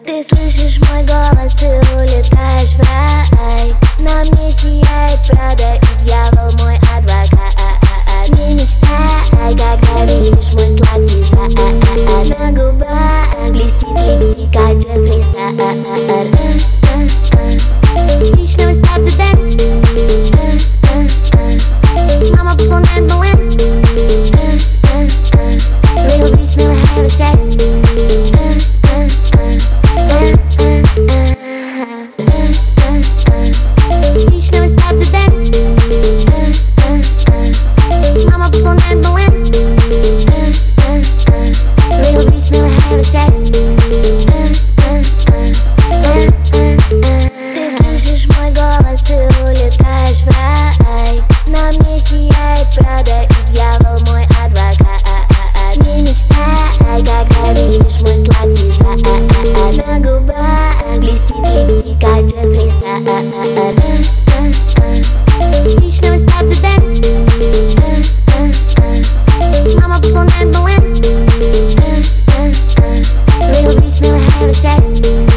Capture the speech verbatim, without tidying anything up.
Ты слышишь мой голос и улетаешь в рай. На мне сияет Прада и дьявол мой адвокат. Не мечтай, когда видишь мой сладкий зад. На губах блестит липстик, как Джеффри Стар. Лично we stop the dance. Мама пополняет баланс. Real bitch never have a stress. Лично we stop the dance. Мама пополняет баланс. Real bitch never have a stress. Ты слышишь мой голос и улетаешь в рай. На мне сияет Прада и дьявол мой адвокат. Не мечтай, когда видишь мой сладкий зад. На губах блестит липстик, как Джеффри Стар. Лично we stop the dance. Мама пополняет баланс. Real bitch never have a stress.